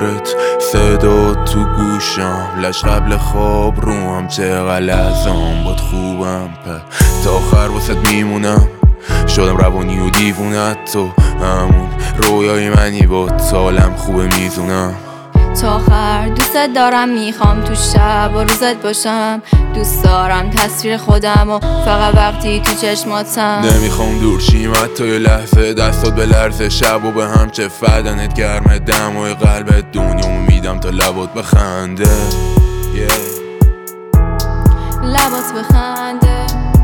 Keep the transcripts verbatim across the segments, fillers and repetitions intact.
کنارت، صدا تو گوشم، لش قبل خواب روم، چقدر لحظام باد خوبم، په تا آخر واسد میمونم، شدم روانی و دیوونت، تو همون رویای منی با سالم خوبه میزونم. تا آخر دوست دارم، میخوام تو شب و روزت باشم، دوست دارم تصویر خودم و فقط وقتی تو چشماتم. نمیخوام دور شیم حتی یه لحظه، دستات به لرزه شب و به هم چه فدنت گرمه، دمای قلبت دنیامو میدم تا لبات بخنده، yeah. لبات بخنده،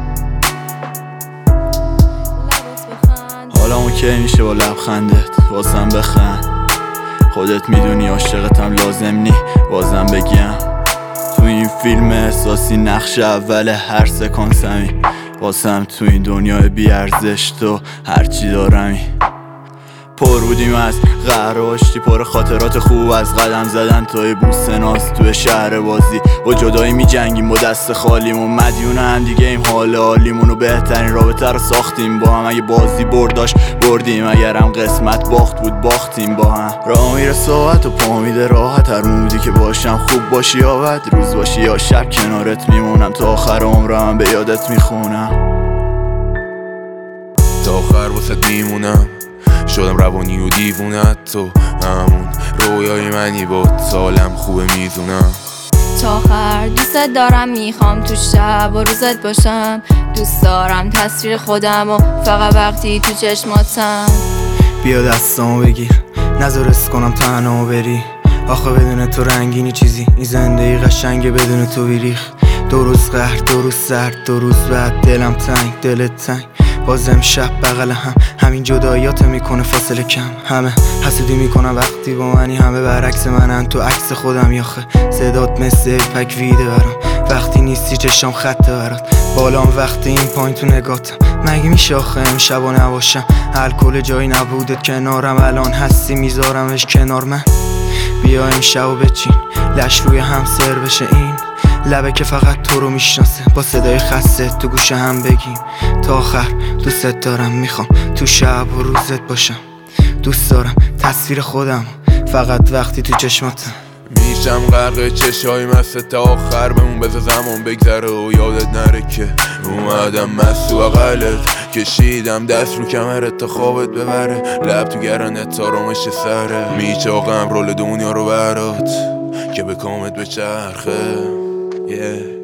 لبات بخنده. حالا اون که میشه با لبخندت واسم بخند، خودت میدونی عاشقتم لازم نی بازم بگم، تو این فیلم احساسی نقش اول هر سکانسمی، واسم تو این دنیای بیارزش تو هرچی دارمی. پر بودیم از قهر و آشتی، پر خاطرات خوب از قدم زدن توی بوسه ناز توی شهر بازی، با جدایی می جنگیم با دست خالیمون، مدیون هم دیگه ایم، حال حالیمون و بهترین رابطه رو ساختیم با هم، اگه بازی برداشت بردیم، اگر هم قسمت باخت بود باختیم با هم. راه میره ساعت و پا میده راحت، هر مودی که باشم خوب باشی یا بد، روز باشی یا شب کنارت میمونم، تا آخر عمرم به یادت میخونم، تا آخر واسد میمونم، شدم روانی و دیوونت، تو همون رویای منی با سالم خوبه میزونم. تا آخر دوست دارم، میخوام تو شب و روزت باشم، دوست دارم تصویر خودم و فقط وقتی تو چشماتم. بیا دستامو بگیر نذار اس کنم تنها بری، آخه بدون تو رنگینی چیزی، این زندگی قشنگه بدون تو بیریخ، دو روز قهر دو روز سرد دو روز بعد دلم تنگ دلت تنگ، بازم شب بغل هم، همین جداییات میکنه فاصله کم، همه حسودی میکنن وقتی با منی، همه برعکس منن تو عکس خودم، یاخه صدات مثل پک ویده برام، وقتی نیستی چشام خطه برات، بالام وقتی این پایین تو نگاتم، مگه میشه آخه امشب و نباشم، الکل جایی نبودت کنارم، الان هستی میذارمش کنار من، بیا امشب و بچین لش روی هم سر بشه، این لبه که فقط تو رو میشناسه، با صدای خسته تو گوشه هم بگیم، تا آخر دوست دارم، میخوام تو شب و روزت باشم، دوست دارم تصویر خودم فقط وقتی تو چشماتم. میشم غرق چشای مست تا آخر بمون، بذار زمان بگذره و یادت نره که اومدم مست تو اقلت، کشیدم دست رو کمرت تا خوابت ببره، لب تو گرنت تا رامش سره، میچاقم رول دنیا رو برات که به کامت بچرخه، yeah.